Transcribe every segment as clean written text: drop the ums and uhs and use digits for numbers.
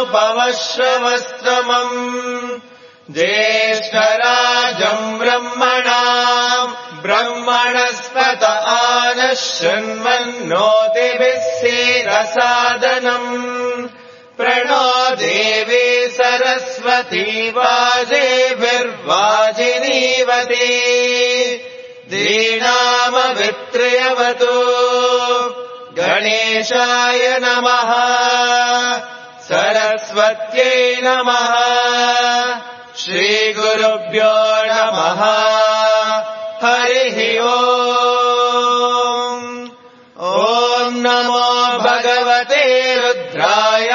पवश्रवस्त्रमम् ज्येष्ठराजम् ब्रह्मणस्पत आनः शृण्वन्नोतिभिः सीदसादनम् प्रणो देवी सरस्वती वाजेभिर्वाजिनीवती दीनामवित्र्यवतु गणेशाय नमः सरस्वत्यै नमः श्रीगुरुभ्यो नमः हरिः ओम् ॐ नमो भगवते रुद्राय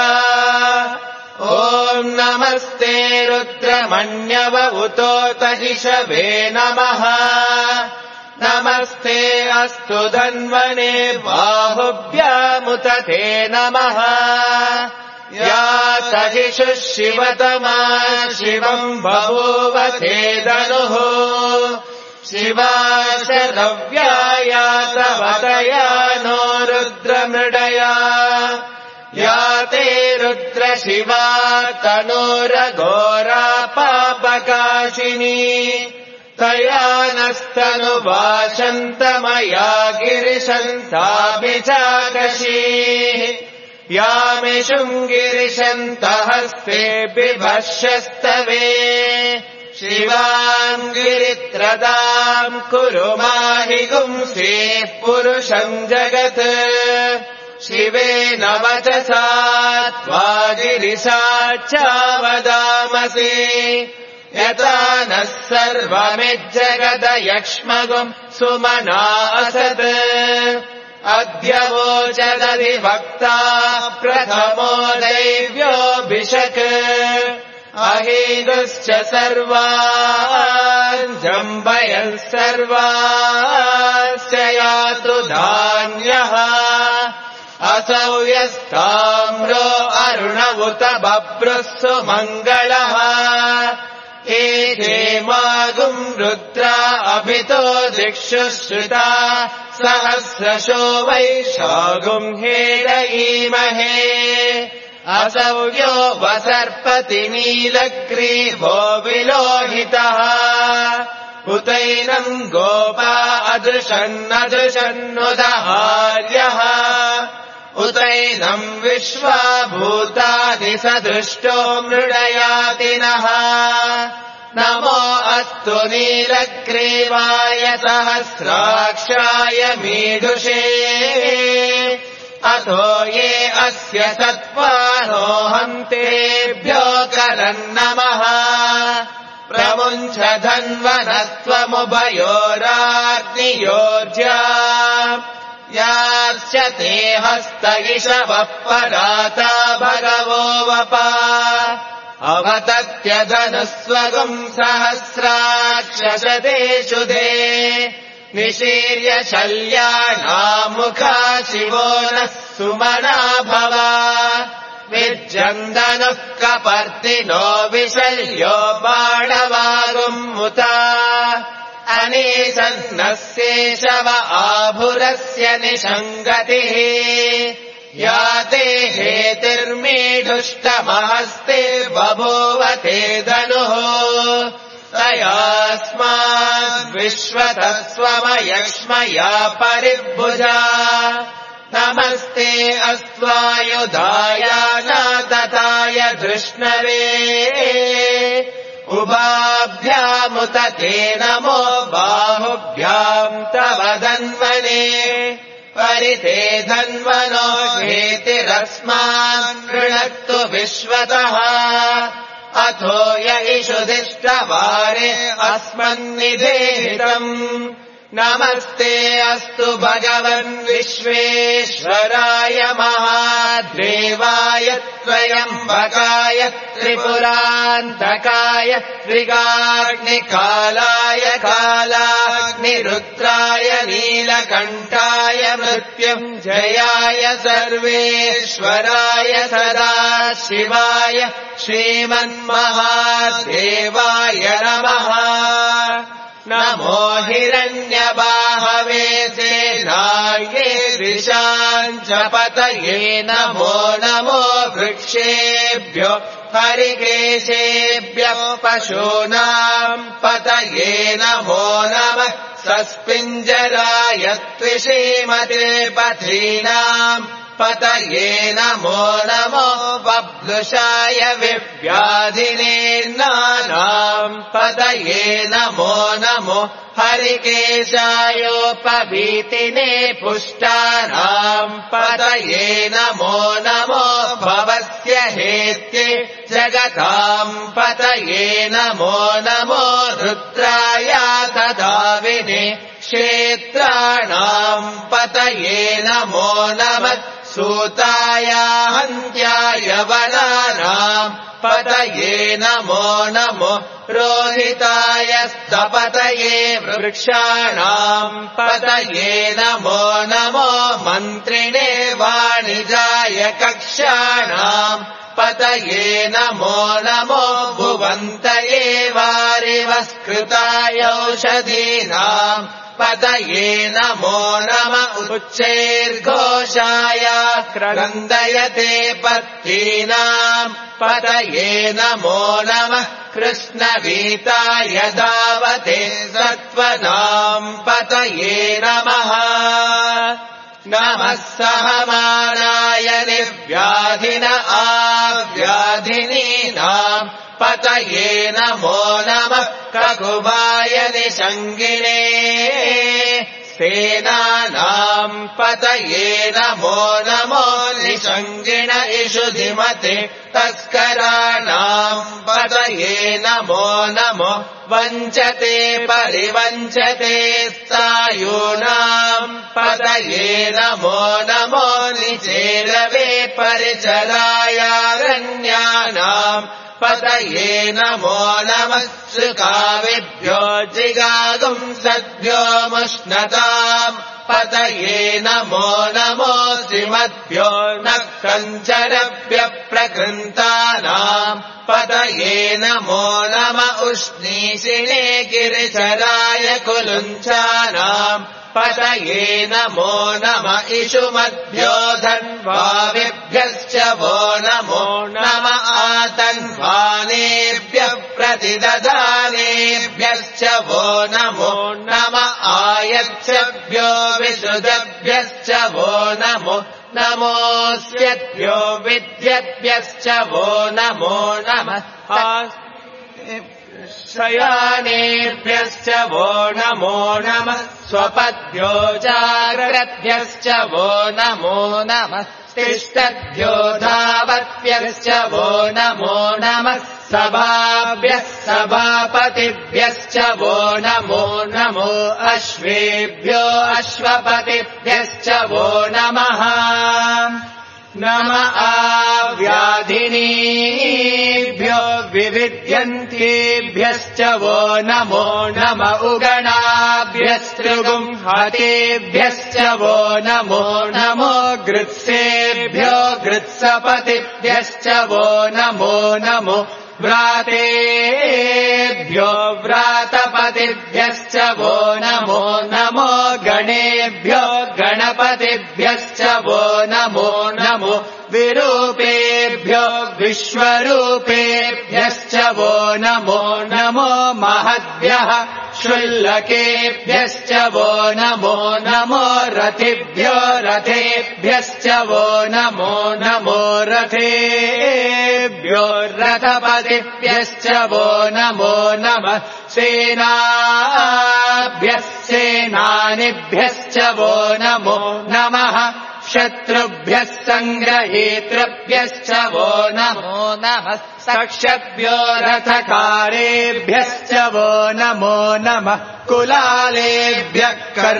ॐ नमस्ते रुद्रमण्यवउतोत हिषवे नमः नमस्ते अस्तु धन्वने बाहुभ्यामुत ते नमः या सहिषुः शिवतमा शिवम् बभूव ते धनुः शिवा शरव्याया तवतया नो रुद्रमृडया या ते रुद्रशिवा तनोरघोरा पापकाशिनी तया नस्तनुवाशन्तमया गिरिशन्ताभिचाकशीः यामिषुम् गिरिशन्तहस्ते बिभर्षस्तवे शिवाम् गिरित्रदाम् कुरु माहि गुंसेः पुरुषम् जगत् शिवेन वचसा त्वा गिरिशाच्चावदामसि यथा नः सर्वमिज्जगदयक्ष्मगुम् सुमना असत् अद्यवोचदधिभक्ता प्रथमो दैव्योऽभिषक् अहेदुश्च सर्वान् जम्बयः सर्वाश्च यातु धान्यः असौ यस्ताम्रो अरुणवुत बभ्रुः सुमङ्गलः एकेमागुम् रुद्रा अभितो दिक्षु श्रुता सहस्रशो वैशागुम् हेरयीमहे असौ यो वसर्पति नीलग्रीवो विलोहितः उतैनम् गोपा अदृशन्नदृशन्नुदहार्यः उतैनम् विश्वाभूतादिसदृष्टो मृडयातिनः नमो अस्तु नीलग्रीवाय सहस्राक्षाय मीदुषे अथो ये अस्य सत्त्वानो हन्तेभ्यो करन्नमः प्रमुञ्च धन्वनत्वमुभयोराग्नियोर्जा याश्च ते हस्त इषवः पराता भगवो वपा अवतत्यधनुस्वगुम् सहस्राक्षशतेषु दे निशीर्य शल्यानामुखा शिवो नः सुमना भव विज्जन्दनुः कपर्दिनो विशल्यो बाणवागुम्मुता अनीशन्नस्येषव आभुरस्य निषङ्गतिः या ते हेतिर्मीढुष्टमहस्ते बभूव ते धनुः तयास्माद्विश्वतः स्वमयक्ष्मया परिभुजा नमस्ते अस्त्वायुधाय नातताय धृष्णवे उभाभ्यामुत ते नमो बाहुभ्याम् तव धन्वने परिते धन्वनो हेतिरस्मान् गृणक्तु विश्वतः अथो य इषुदिष्टवारे अस्मन्निधेहितम् नमस्ते अस्तु भगवन् विश्वेश्वराय महादेवाय त्र्यम्बकाय त्रिपुरान्तकाय त्रिगाग्निकालाय कालाग्निरुद्राय नीलकण्ठाय मृत्युञ्जयाय सर्वेश्वराय सदाशिवाय श्रीमन्महादेवाय नमः नमो हिरण्यबाहवे सेनाये दिशाञ्च पतये नमो नमो वृक्षेभ्यो हरिकेशेभ्यः पशूनाम् पतये नमो नमः सस्पिञ्जराय त्विषीमते पथीनाम् पतये नमो नमो बब्लुषाय विव्याधिनेर्नानाम् पतये नमो नमो हरिकेशायोपवीतिने पुष्टानाम् पतये नमो नमो भवस्य हेत्ये जगताम् पतये नमो नमो रुद्राय तदाविने क्षेत्राणाम् पतये नमो नमः सूताय हन्त्याय वनानाम् पतये नमो नमो रोहिताय स्थपतये वृक्षाणाम् पतये नमो नमो मन्त्रिणे वाणिजाय कक्षाणाम् पतये नमो नमो भुवन्तये वारिवस्कृताय औषधीनाम् पतये नमो नम उच्चैर्घोषाय क्रन्दयते पत्तीनाम् पतये नमो नमः कृष्णवीताय धावते सत्त्वनाम् पतये नमः नमः सहमानाय निर्व्याधिन आव्याधिनीनाम् पतये नमो नमः ककुवाय निषङ्गिणे सेनानाम् पतये नमो नमो निषङ्गिण इषुधिमते तस्कराणाम् पतये नमो नमो वञ्चते परिवञ्चते स्थायूनाम् पतये नमो नमो निचेरवे परिचरायारण्यानाम् पतये नमो नमः सुकाविभ्यो जिगागुम् सद्भ्यो मुष्णताम् पतये नमो नमो श्रीमद्भ्यो नः कञ्चरभ्यः प्रकृन्तानाम् पतये नमो नम उष्णीषिणे गिरिचराय कुलुञ्चानाम् पतये नमो नम इषुमद्भ्यो धन्वाविभ्यश्च वो नमो नम आतन्वानेभ्यः प्रतिदधानेभ्यश्च वो नमो नम आयच्छभ्यो विशुद्धभ्यश्च वो नमो नमोऽस्यभ्यो विद्यभ्यश्च वो नमो नमः शयानेभ्यश्च वो नमो नमः स्वपद्भ्यो जाग्रद्भ्यश्च वो नमो नमः तिष्ठद्भ्यो धावद्भ्यश्च वो नमो नमः सभाभ्यः सभापतिभ्यश्च वो नमो नमो अश्वेभ्यो अश्वपतिभ्यश्च वो नमः नम आव्याधिनीभ्यो विविध्यन्तेभ्यश्च वो नमो नम उगणाभ्यस्त्रिगुंहतेभ्यश्च वो नमो नमो गृत्सेभ्यो गृत्सपतिभ्यश्च वो नमो नमो व्रातेभ्यो व्रातपतिभ्यश्च वो नमो नमो गणेभ्यो गणपतिभ्यश्च वो नमो नमो विरूपेभ्यो विश्वरूपेभ्यश्च वो नमो नमो महद्भ्यः शुल्लकेभ्यश्च वो नमो नमो रथिभ्यो रथेभ्यश्च वो नमो नमो रथेभ्यो रथपतिभ्यश्च वो नमो नमः सेनाभ्यः सेनानिभ्यश्च वो नमो नमः शत्रुभ्यः सङ्ग्रहेतृभ्यश्च वो नमो नमः सक्षभ्यो रथकारेभ्यश्च वो नमो नमः कुलालेभ्यः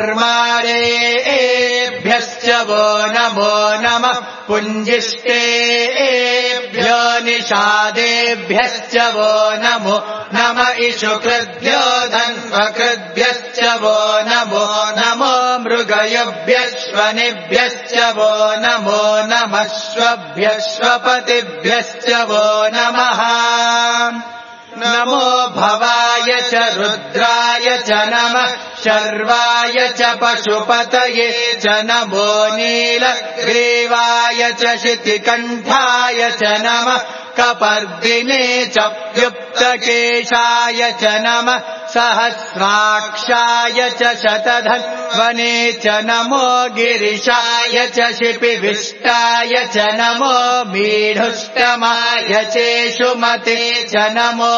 कर्मारेभ्यश्च वो नमो नमः पुञ्जिष्टेभ्यो निषादेभ्यश्च वो नमो नम इषुकृद्भ्यो धन्वकृद्भ्यश्च वो नमो नमो मृगयभ्यश्वनिभ्यश्च वो नमो नमः श्वभ्यश्वपतिभ्यश्च वो नमः नमो भवाय च रुद्राय च नमः शर्वाय च पशुपतये च नमो नीलग्रीवाय च शितिकण्ठाय च नमः कपर्दिने च व्युप्तकेशाय च नमः सहस्राक्षाय च शतधन्वने च नमो गिरिशाय च शिपिविष्टाय च नमो मीढुष्टमाय चेषुमते च नमो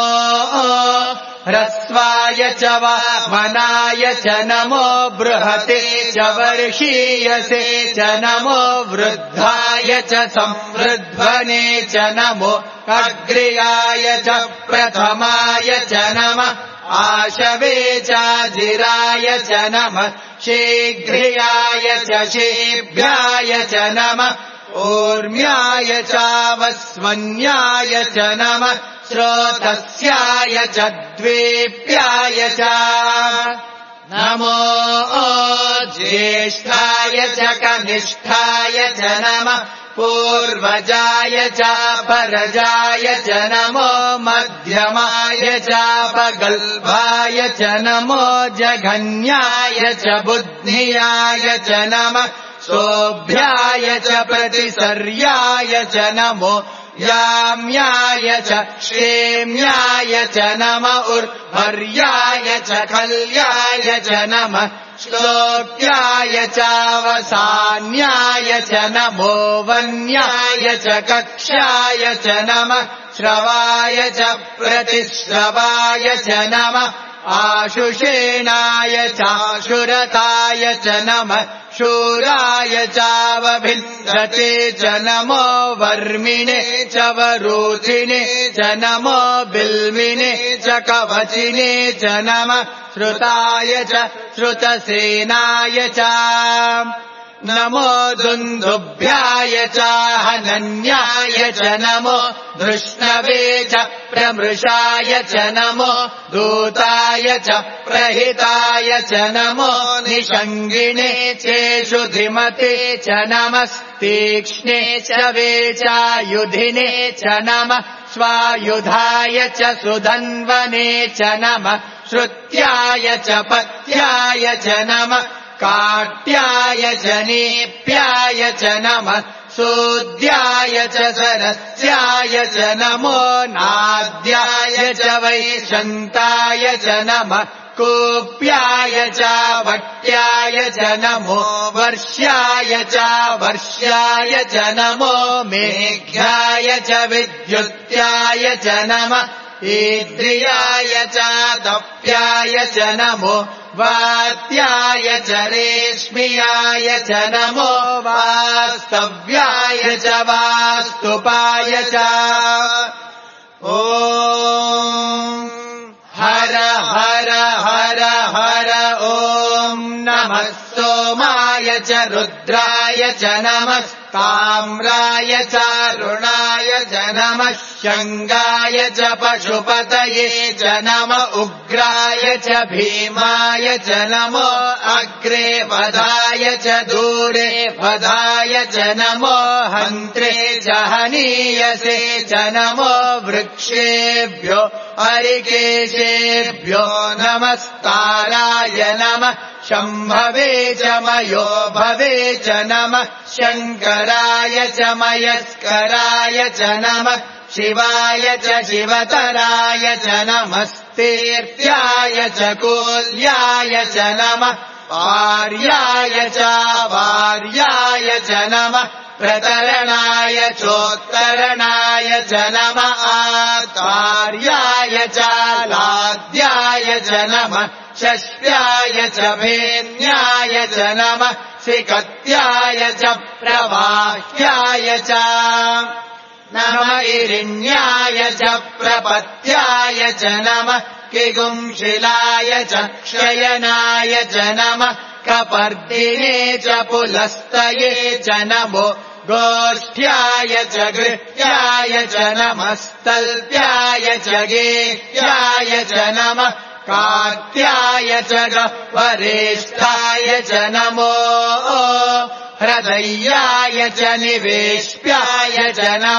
ह्रस्वाय च वामनाय च नमो बृहते च वर्षीयसे च नमो वृद्धाय च संवृध्वने च नमो अग्र्याय च प्रथमाय च नमः आशवे चाजिराय च नमः शीघ्रियाय च शीभ्याय च नमः ऊर्म्याय चावस्वन्याय च नमः श्रोतस्याय च द्वेप्याय च नमो ज्येष्ठाय च कनिष्ठाय च नमः पूर्वजाय चापरजाय च नमो मध्यमाय चापगल्भाय च नमो जघन्याय च बुद्धियाय च नमः शोभ्याय च प्रतिसर्याय च नमो याम्याय च क्षेम्याय च नम उर्वर्याय च खल्याय च नमः श्लोक्याय चावसान्याय च नमो वन्याय च कक्ष्याय च नमः श्रवाय च प्रतिश्रवाय च नमः आशुषेणाय चाशुरताय च नमः शूराय चावभिन्दते च नमो वर्मिणे च वरूथिने च नमो बिल्मिने च कवचिने च नमः श्रुताय च श्रुतसेनाय च नमो दुन्दुभ्याय च हनन्याय च नमो धृष्णवे च प्रमृषाय च नमो दूताय च प्रहिताय च नमो निषङ्गिणे चेषुधिमते च नमस्तीक्ष्णे च वेचायुधिने च नमः स्वायुधाय च सुधन्वने च नमः श्रुत्याय च पत्याय च नमः काट्याय च नीप्याय च नमः सूद्याय च सरस्याय च नमो नाद्याय च वैशन्ताय च नमः कूप्याय च वट्याय च नमो वर्ष्याय च वर्ष्याय च नमो मेघ्याय च विद्युत्याय च नमः ईद्रियाय च दप्याय च नमो वात्याय च रेश्मियाय च नमो वास्तव्याय च वास्तुपाय च ॐ हर हर हर हर ॐ नमः सोमाय च रुद्राय च नमः ताम्राय च रुणाय च नमः शङ्गाय च पशुपतये च नम उग्राय च भीमाय च नमो अग्रे वधाय च दूरे वधाय च नमो हन्त्रे च हनीयसे च नमो वृक्षेभ्यो हरिकेशेभ्यो नमस्ताराय नमः शम्भवे च मयो भवे च नमः शङ्कराय च मयस्कराय च नमः शिवाय च शिवतराय च नमस्तीर्थ्याय च कूल्याय च नमः वार्याय च वार्याय च नमः प्रतरणाय चोत्तरणाय च नमः आत्मार्याय च लाद्याय च नमः षष्ट्याय च भेन्याय च नमः सिकत्याय च प्रवाह्याय च नमः इरिण्याय च प्रपत्याय च नमः किगुंशिलाय च क्षयनाय च नमः कपर्दिने च पुलस्तये च नमो गोष्ठ्याय च गृह्याय च नमस्तल्प्याय च गेह्याय च नमः कात्याय च वरेष्ठाय च नमो हृदयाय च निवेश्याय च नमः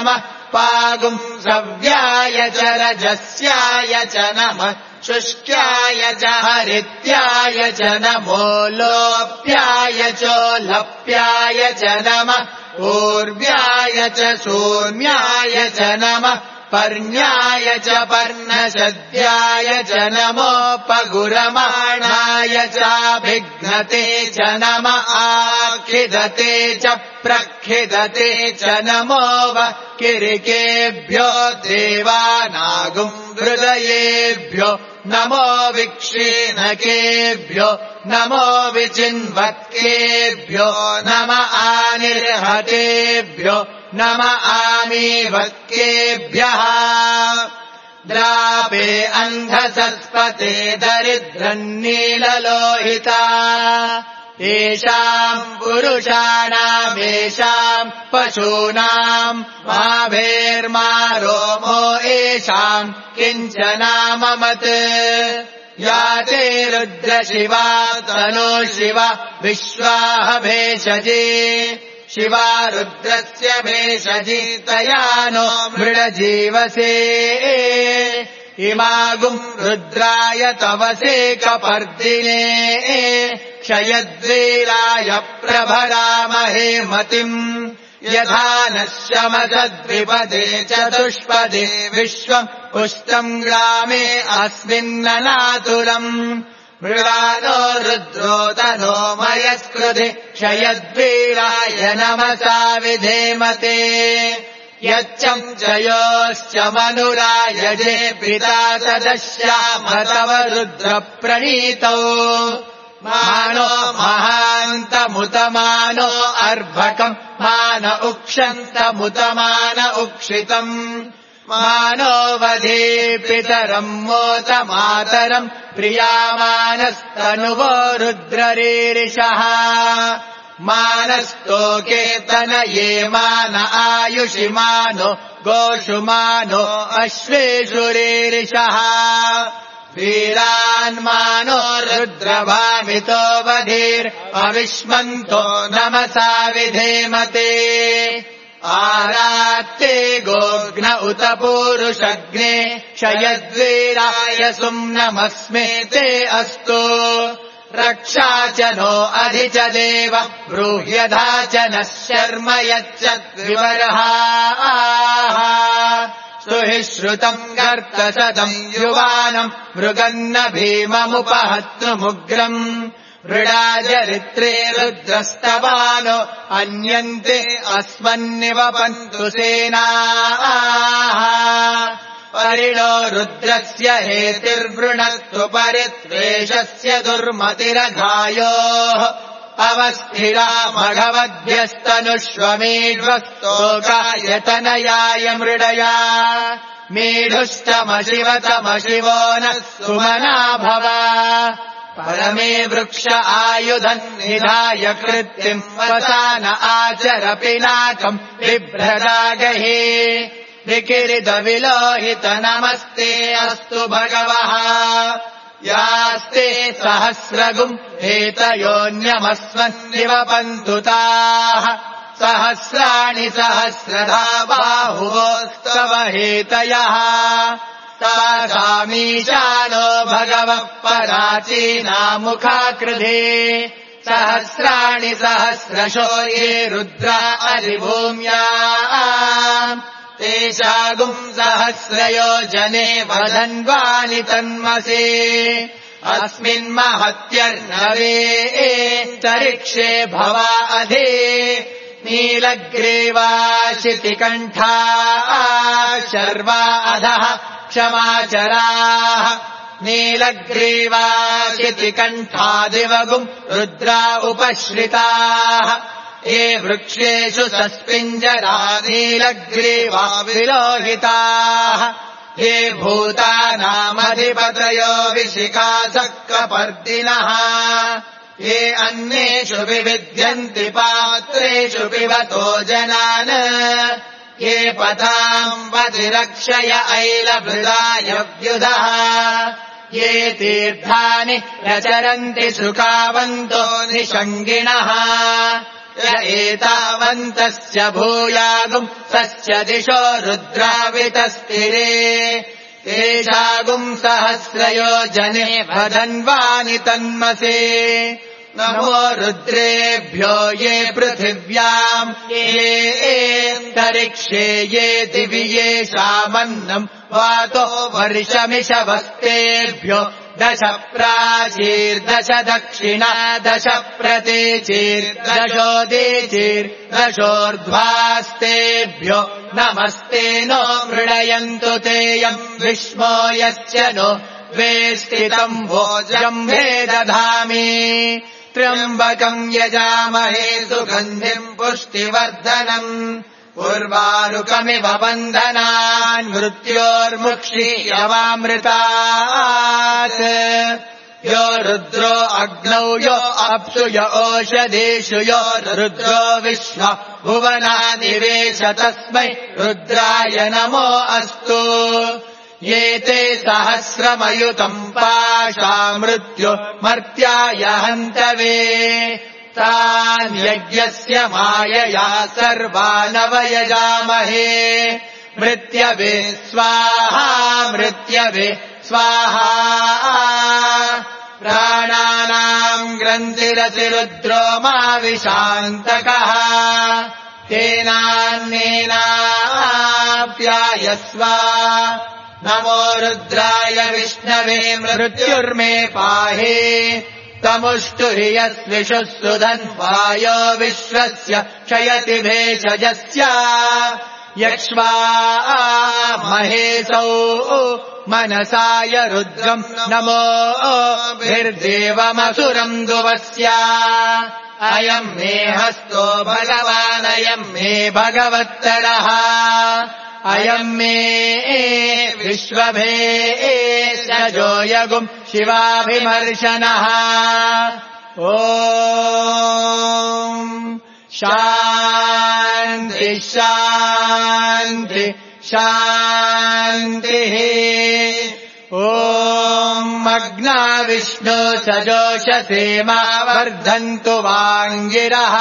पागुंसव्याय च रजस्याय च नमः शुष्क्याय च हरित्याय च नमो लोप्याय चोलप्याय च नमः ऊर्व्याय च सूर्म्याय च नमः पर्ण्याय च पर्णशद्याय च नमोपगुरमाणाय चाभिघ्नते च नम आखिदते च प्रखिदते च नमो वकिरिकेभ्यो देवानागुं हृदयेभ्यो नमो विक्षीणकेभ्यो नमो विचिन्वत्केभ्यो नम आनिर्हतेभ्यो नम आमीवत्केभ्यः द्रापे अन्धसस्पते दरिद्रन्नीललोहिता येषाम् पुरुषाणामेषाम् पशूनाम् माभेर्मा रोमो येषाम् किञ्चनाममत् या ते रुद्रशिवा तनो शिव विश्वाह भेषजे शिवा रुद्रस्य भेषजी तया नो मृडजीवसे इमागुम् रुद्राय तवसे कपर्दिने क्षयद्वीराय प्रभरामहे मतिम् यथा नश्यमसद्विपदे चतुष्पदे विश्वम् पुष्टम् ग्रामे अस्मिन्ननातुलम् मृगानो रुद्रो तनो मयस्कृधि क्षयद्वीराय नमसा विधेमते यच्चम् जयोश्च मनुरायजे पिता तदश्याम तव रुद्रप्रणीतौ मानो महान्तमुतमानो अर्भकम् मान उक्षन्तमुतमान उक्षितम् मानो वधे पितरम् मोत मातरम् प्रियामानस्तनुवो रुद्ररीरिषः मानस्तोकेतनये मान आयुषि मानो गोषु मानो अश्वेषु रीरिषः वीरान्मानो रुद्रभामितो वधीर्अविष्मन्तो नमसा विधेमते आरात्ते गोघ्न उत पूरुषग्ने क्षयद्वीराय सुम्नमस्मे ते अस्तु रक्षा च नो अधि च देव ब्रूह्यधा च नः शर्म यच्चद्विवर्हाः स्तुहि श्रुतम् गर्तशतम् युवानम् मृगन्न भीममुपहत्तुमुग्रम् मृडाजरित्रे रुद्रस्तवानो अन्यन्ते अस्मन्निवपन्तु सेनाः परिणो रुद्रस्य हेतिर्वृणस्तु परित्वेषस्य दुर्मतिरघायोः अवस्थिरा मघवद्भ्यस्तनुष्वमीढ्वस्तोकायतनयाय मृडया मीढुष्टमशिवतमशिवो नः सुमना भव परमे वृक्ष आयुधम् निधाय कृत्तिम् वसान आचर पिनाकम् बिभ्रदागहे विकिरिदविलोहित नमस्ते अस्तु भगवः यास्ते सहस्रगुम् हेतयोऽन्यमस्मन्निवपन्तु ताः सहस्राणि सहस्रधा बाहुवोस्तव हेतयः तासामीशानो भगवः पराचीनामुखाकृधे सहस्राणि सहस्रशो ये रुद्रा अधिभूम्या तेषागुम् सहस्रयोजने वदन्वानि तन्मसे अस्मिन्महत्यर्णवे तरिक्षे भवा अधि नीलग्रीवाशितिकण्ठा शर्वा अधः क्षमाचराः नीलग्रीवाशितिकण्ठादिवगुम् रुद्रा उपश्रिताः ये वृक्षेषु सस्पिञ्जरा नीलग्रीवा विलोहिताः ये भूतानामधिपतयो विशिखासक्कपर्दिनः ये अन्येषु विविध्यन्ति पात्रेषु पिबतो जनान् ये पथाम् वधिरक्षय ऐलभृदायव्युधः ये तीर्थानि प्रचरन्ति सुखावन्तो निषङ्गिणः य एतावन्तस्य भूयागुम् तस्य दिशो रुद्रावितस्तिरे तेषागुम् सहस्रयोजने वदन्वानि तन्मसे नमो रुद्रेभ्यो ये पृथिव्याम् ये तरिक्षे ये दिवि येषामन्नम् वातो वर्षमिषवस्तेभ्यो 10 प्राचीर्दश दक्षिणा 10 प्रतीचीर्दशोदीचीर्दशोर्ध्वास्तेभ्यो नमस्ते नो मृडयन्तु तेयम् विष्मो यस्य नो वेष्टितम् भोजम्भे दधामि त्र्यम्बकम् यजामहे सुगन्धिम् पुष्टिवर्धनम् उर्वारुकमिव बन्धनान् मृत्योर्मुक्षीयवामृतात् यो रुद्रो अग्नौ यो अप्सु य ओषधीषु यो रुद्रो विश्व भुवनानिवेश तस्मै रुद्राय नमो अस्तु ये ते सहस्रमयुतम् पाशा मृत्यु मर्त्याय हन्तवे तान् यज्ञस्य मायया सर्वानवयजामहे मृत्यवे स्वाहा मृत्यवे स्वाहा प्राणानाम् ग्रन्थिरसि रुद्रो मा विशान्तकः तेनान्नेनाप्यायस्व नमो रुद्राय विष्णवे मृत्युर्मे पाहि तमुष्टुहि यस्विषुः सुधन्वायो विश्वस्य क्षयति भेषजस्य यक्ष्वा महेशौ मनसाय रुद्रम् नमो भिर्देवमसुरम् दुवस्य अयम् मे हस्तो भगवानयम् मे भगवत्तरः अयम् मे विश्वभेषजो यगुम् शिवाभिमर्शनः ॐ शान्ति शान्ति शान्तिः ॐ अग्ना विष्णु सजोषसे मा वर्धन्तु वाङ्गिरः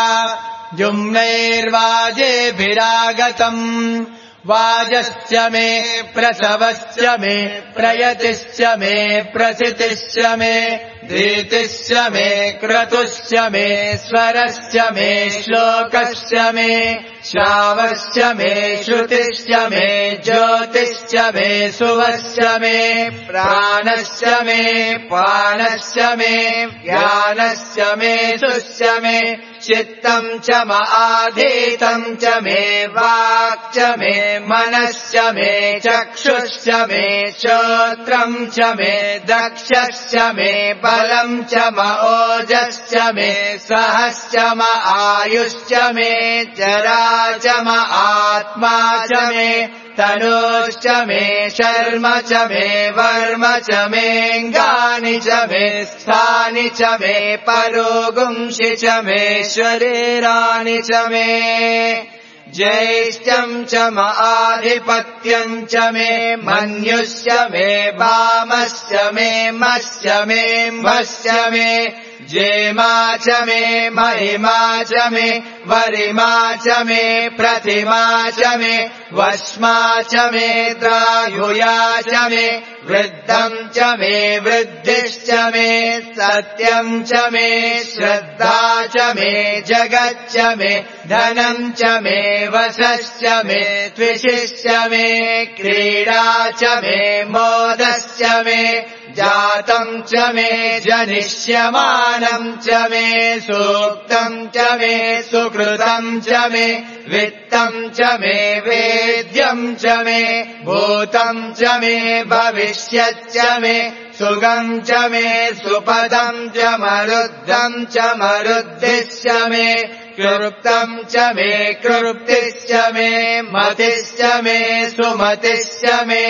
जुम्नैर्वाजेभिरागतम् वाजस्य मे प्रसवस्य मे प्रयतिश्च मे प्रसितिश्च मे धीतिश्च मे क्रतुश्च मे स्वरश्च मे श्लोकश्च मे श्रावश्च मे श्रुतिश्च मे ज्योतिश्च मे सुवश्च मे प्राणश्च मे पानश्च मे ज्ञानश्च मे सुश्च मे चित्तम् च आधीतम् च मे वाक् च मे मनश्च मे चक्षुश्च मे श्रोत्रम् च मे दक्षश्च मे बलम् च ओजश्च मे सहश्च आयुश्च मे जरा च आत्मा च मे तनोश्च मे शर्म च मे वर्म च मेऽङ्गानि च मे स्थानि च मे परोगुंसि च मे शरीराणि च मे ज्येष्ठम् च आधिपत्यम् च मे मन्युश्च मे वामश्च मे मश्च मे म्भश्च मे जेमा च मे महिमा च मे वरिमा च मे प्रतिमा च मे वश्मा च मे द्रायुया च मे वृद्धम् च मे वृद्धिश्च मे सत्यम् च मे श्रद्धा च मे जगच्च मे धनम् च मे वशश्च मे त्विषिश्च मे क्रीडा च मे मोदश्च मे जातम् च मे जनिष्यमानम् च मे सूक्तम् च मे सुकृतम् च मे वित्तम् च मे वेद्यम् च मे भूतम् च मे भविष्यच्च मे सुगम् च मे सुपदम् च मरुद्धम् च मरुद्धिश्च मे कृप्तम् च मे कृप्तिश्च मे मतिश्च मे सुमतिश्च मे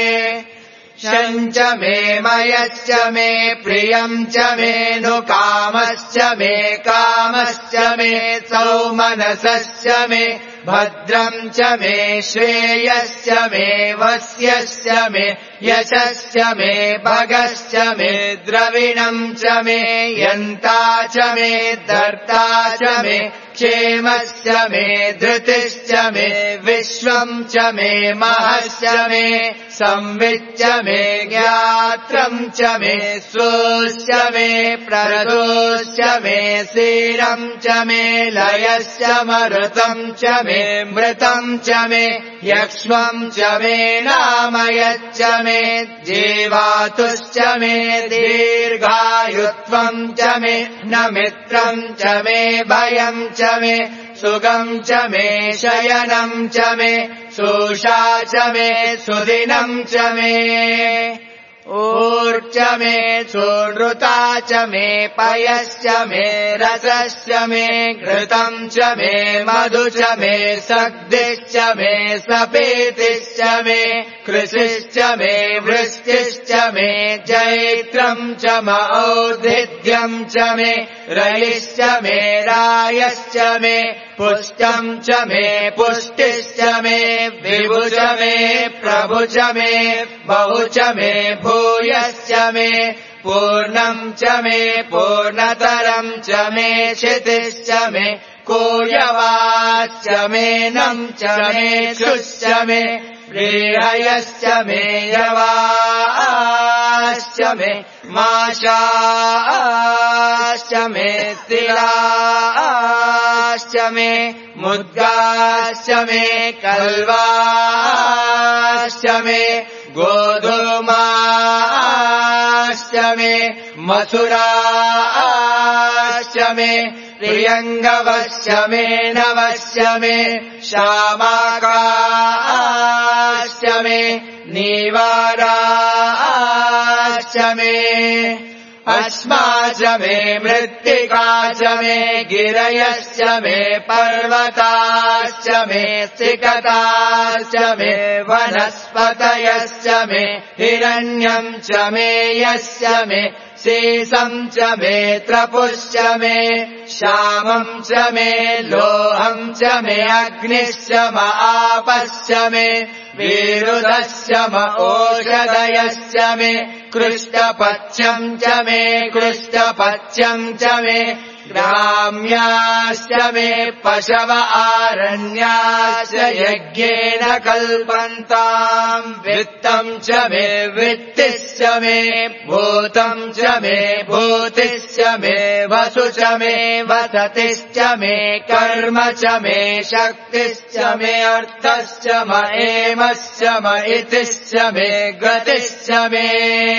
शञ्च मे मयश्च मे प्रियम् च मे नुकामश्च मे कामश्च मे सौमनसश्च मे भद्रम् च मे श्रेयश्च मे वस्यश्च मे यशश्च मे भगश्च मे द्रविणम् च मे यन्ता च मे दर्ता च मे क्षेमश्च मे धृतिश्च मे विश्वम् च मे महश्च मे संविच्च मे ज्ञात्रम् च मे सोश्च मे प्रदोश्च मे सीरम् च मे लयश्च मरुतम् च मे मृतम् च मे यक्ष्मम् च मे नामयच्च मे जीवातुश्च मे दीर्घायुत्वम् च मे न मित्रम् च मे भयम् च मे सुगम् च मे शयनम् च मे सोषा च मे सुदिनम् च मे ऊर्च मे सुनृता च मे पयश्च मे रसश्च मे घृतम् च मे मधु च मे सग्धिश्च मे सपेतिश्च मे कृषिश्च मे वृष्टिश्च मे जैत्रम् च और्धिध्यम् च मे रयिश्च मे रायश्च मे पुष्टम् च मे पुष्टिश्च मे विभु च मे प्रभु च मे बहु च मे भूयश्च मे पूर्णम् च मे पूर्णतरम् च मे क्षितिश्च मे कोयवाश्च मे नम् च मे शुश्च मे व्रीहयश्च मे यवाश्च मे माशाश्च मे तिलाश्च मे मुद्गाश्च मे कल्वाश्च मे गोधूमाश्च मे मथुराश्च मे प्रियङ्गवश्च मे नवश्च मे श्यामाकाश्च मे नीवाराश्च मे अश्मा च मे मृत्तिका च मे गिरयश्च मे पर्वताश्च मे सिकताश्च मे वनस्पतयश्च मे हिरण्यम् च मे यश्च मे शेषम् च मे त्रपुश्च मे श्यामम् च मे लोहम् च मे अग्निश्च म आपश्च मे विरुधश्च म ओषधयश्च मे कृष्णपक्षम् च मे कृष्णपक्षम् च मे ग्राम्याश्च मे पशव आरण्याश्च यज्ञेन कल्पन्ताम् वित्तम् च मे वित्तिश्च मे भूतम् च मे भूतिश्च मे वसु च मे वसतिश्च मे कर्म च मे शक्तिश्च मे अर्थश्च म एमश्च म इतिश्च मे गतिश्च मे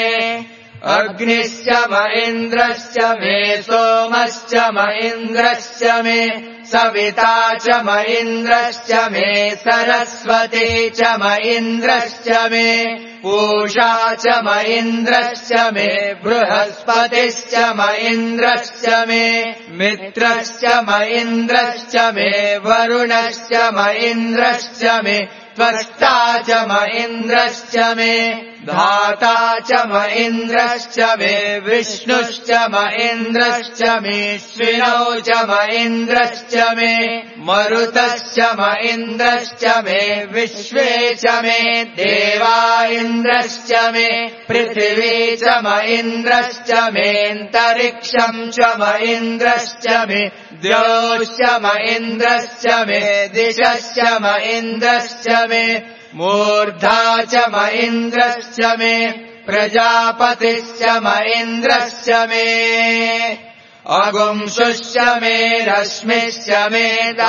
अग्निश्च म इन्द्रश्च मे सोमश्च म इन्द्रश्च मे सविता च म इन्द्रश्च मे सरस्वती च म इन्द्रश्च मे पूषा च म इन्द्रश्च मे बृहस्पतिश्च म इन्द्रश्च मे मित्रश्च म इन्द्रश्च मे वरुणश्च म इन्द्रश्च मे त्वष्टा च म इन्द्रश्च मे धाता च म इन्द्रश्च मे विष्णुश्च म इन्द्रश्च मे श्विनौ च म इन्द्रश्च मे मरुतश्च म इन्द्रश्च मे विश्वे च मे देवा इन्द्रश्च मे पृथिवी च म इन्द्रश्च मेऽन्तरिक्षम् च म इन्द्रश्च मे द्यौश्च म इन्द्रश्च मे दिशश्च म इन्द्रश्च मे मूर्धा च म इन्द्रश्च मे प्रजापतिश्च म इन्द्रश्च मे अगुंसुश्च मे रश्मिश्च मे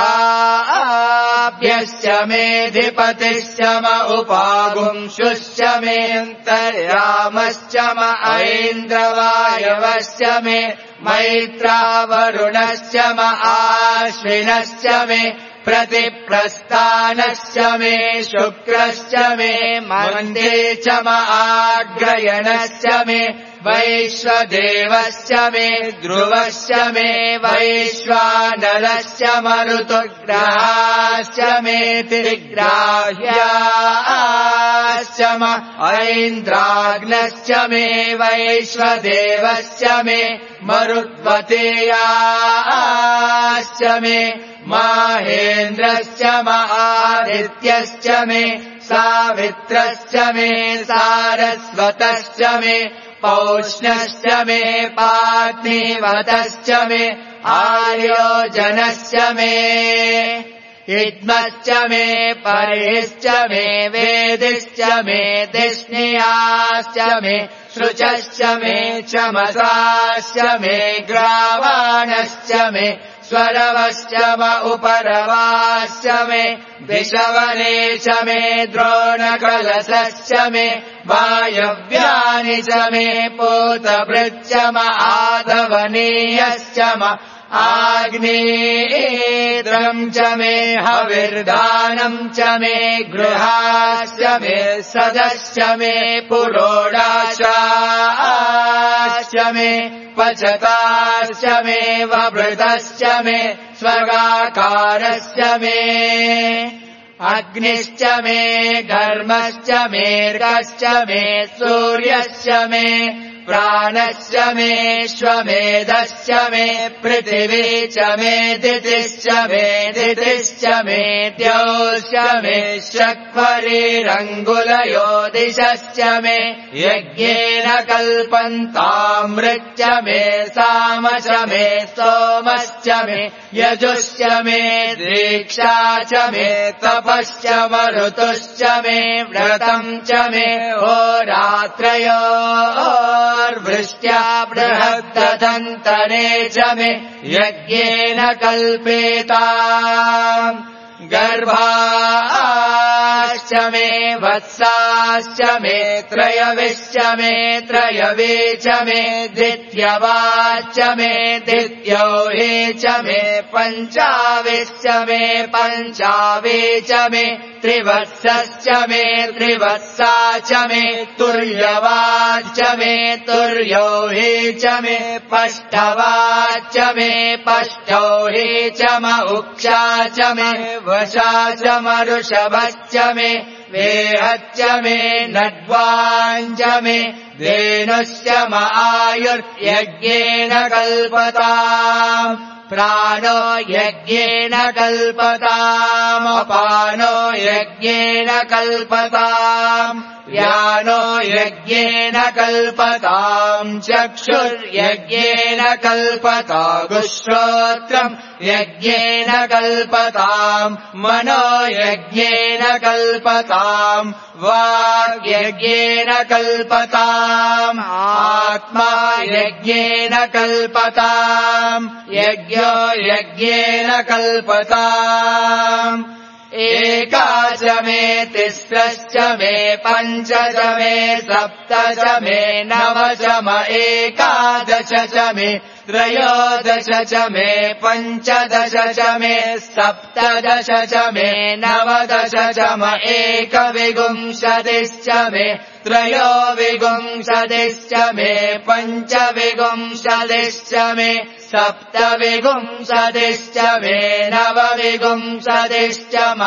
दाभ्यश्च मेऽधिपतिश्च म उपागुंसुश्च मेऽन्तर्यामश्च म ऐन्द्रवायवश्च मे मैत्रावरुणश्च म आश्विनश्च मे प्रतिप्रस्थानश्च मे शुक्रश्च मे मन्दे च म आग्रयणश्च मे वैश्वदेवश्च मे ध्रुवश्च मे वैश्वानरश्च मरुतुग्रहाश्च मे त्रिग्राह्याश्च म ऐन्द्राग्नश्च मे वैश्वदेवश्च मे मरुद्वतेयाश्च मे माहेन्द्रश्च महादित्यश्च मे सावित्रश्च मे सारस्वतश्च मे पौष्णश्च मे पार्थिवतश्च मे आर्योजनश्च मे इद्मश्च मे परिश्च मे वेदिश्च मे दिष्णियाश्च मे श्रुचश्च मे चमसाश्च मे ग्रावाणश्च मे स्वरवश्च म उपरवाश्च मे विषवने च मे द्रोणकलशश्च मे वायव्यानि च मे पूतभृच्च म आधवनीयश्च म आग्नेयेन्द्रम् च मे हविर्दानम् च मे गृहाश्च मे सदश्च मे पुरोडाशाश्च मे पचताश्च मे वभृतश्च मे स्वर्गाकारश्च मे अग्निश्च मे घर्मश्च मेर्गश्च मे सूर्यश्च मे प्राणश्च मे श्वमेधश्च मे पृथिवी च मे दितिश्च मे दितिश्च मे द्यौश्च मे शक्वरीरङ्गुलयो दिशश्च मे यज्ञेन कल्पन्तामृच्च मे सामश्च मे सोमश्च मे यजुश्च मे दीक्षा च मे तपश्च मरुतुश्च मे व्रतम् च मे होरात्रयोर्वृष्ट्या बृहद्दधन्तने च मे यज्ञेन कल्पेताम् गर्भाश्च मे वत्साश्च मे त्रयविश्च मे त्रयवे च मे द्वितीयवाश्च मे द्वितीयोहे च मे पञ्चाविश्च मे पञ्चावे च मे त्रिवत्सश्च मे त्रिवत्सा च मे तुर्यवाच्च मे तुर्योहे च मे पष्टवाच्च मे पष्टोहे च म उक्षा च मे वशा च मरुषभश्च मे वेहच्च मे नड्वाञ्च मे धेनुश्च म आयुर्यज्ञेन कल्पताम् प्राणो यज्ञेन कल्पताम् अपानो यज्ञेन कल्पताम् व्यानो यज्ञेन कल्पताम् चक्षुर्यज्ञेन कल्पताम् श्रोत्रम् यज्ञेन कल्पताम् मनो यज्ञेन कल्पताम् वाग्यज्ञेन कल्पताम् आत्मा यज्ञेन कल्पताम् यज्ञो यज्ञेन कल्पताम् एकाच मे तिस्रश्च मे पञ्च च मे सप्त च मे नव च म एकादश च मे त्रयोदश च मे पञ्चदश च मे सप्तदश च मे नवदश च म एकविंशतिश्च मे त्रयोविंशतिश्च मे पञ्चविंशतिश्च मे सप्तविंशतिश्च मे नवविंशतिश्च म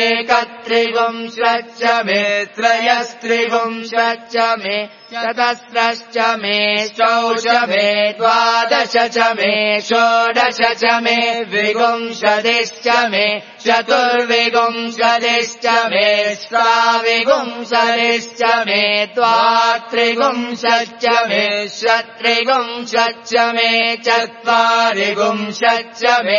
एकत्रिंशच्च मे त्रयस्त्रिंशच्च मे चतस्रश्च मे षोडश मे द्वादश च मे षोडश च मे विंशतिश्च मे चतुर्विंशतिश्च मे षड्विंशतिश्च मे द्वात्रिंशच्च मे षट्त्रिंशच्च मे चत्वारिंशच्च मे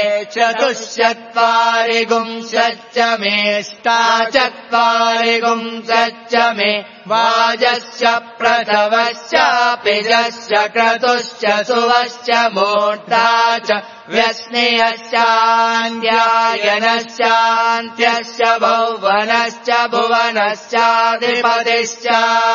चतुश्चत्वारिंशच्च मे अष्टाचत्वारिंशच्च मे वाजश्च प्रथवश्च पिजश्च क्रतुश्च सुवश्च मूर्धा च व्यस्नेयश्चान्द्यायनश्चान्त्यश्च भुवनश्च भुवनश्चाधिपतिश्च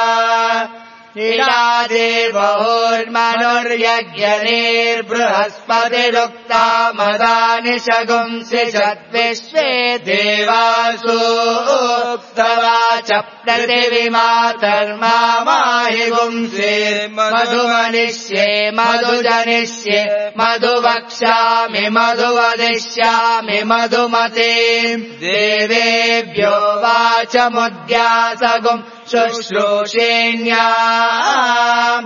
ईरादेवोर्मनुर्यज्ञनेर्बृहस्पतिरुक्ता मदानि शगुंसि षद्विश्वे देवासु उक्तवाच पृथिवीमातर्माहि गुंसे मधुमनिष्ये मधुजनिष्ये मधुवक्ष्यामि मधुवदिष्यामि मधुमते देवेभ्यो वाचमुद्यासगुम् शुश्रूषेण्याम्